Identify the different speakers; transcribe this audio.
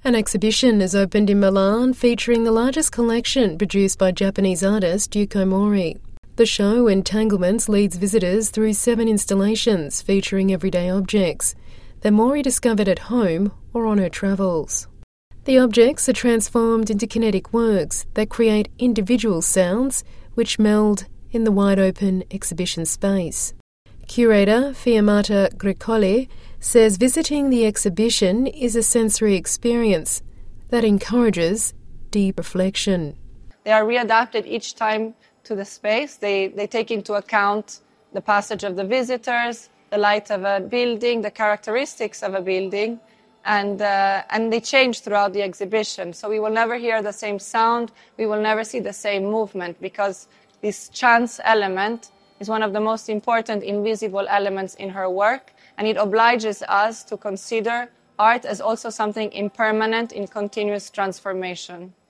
Speaker 1: An exhibition has opened in Milan featuring the largest collection produced by Japanese artist Yuko Mori. The show Entanglements leads visitors through 7 installations featuring everyday objects that Mori discovered at home or on her travels. The objects are transformed into kinetic works that create individual sounds which meld in the wide-open exhibition space. Curator Fiammata Grecoli says visiting the exhibition is a sensory experience that encourages deep reflection.
Speaker 2: They are readapted each time to the space. They take into account the passage of the visitors, the light of a building, the characteristics of a building, and they change throughout the exhibition. So we will never hear the same sound, we will never see the same movement, because this chance element is one of the most important invisible elements in her work, and it obliges us to consider art as also something impermanent in continuous transformation.